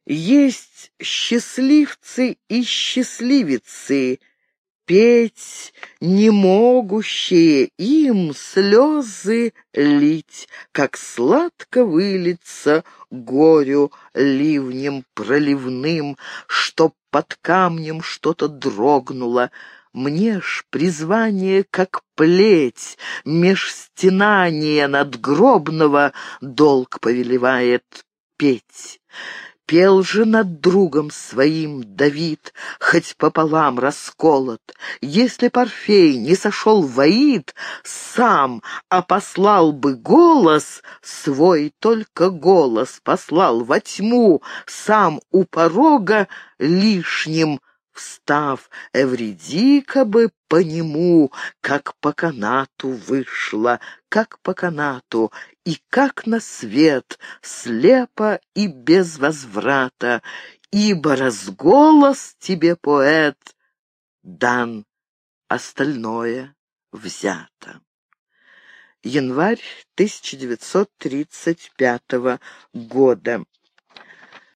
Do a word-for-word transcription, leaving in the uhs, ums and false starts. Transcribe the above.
Есть счастливцы и счастливицы, петь не могущие, им слезы лить, как сладко вылиться горю ливнем проливным, чтоб под камнем что-то дрогнуло. Мне ж призвание, как плеть, меж стенания надгробного долг повелевает петь. Пел же над другом своим Давид, хоть пополам расколот. Если б Орфей не сошел в Аид сам, а послал бы голос свой, только голос послал во тьму, сам у порога лишним встав, Эвридика бы по нему, как по канату вышла, как по канату, и как на свет, слепо и без возврата, ибо разголос тебе, поэт, дан, остальное взято. Январь тысяча девятьсот тридцать пятого года.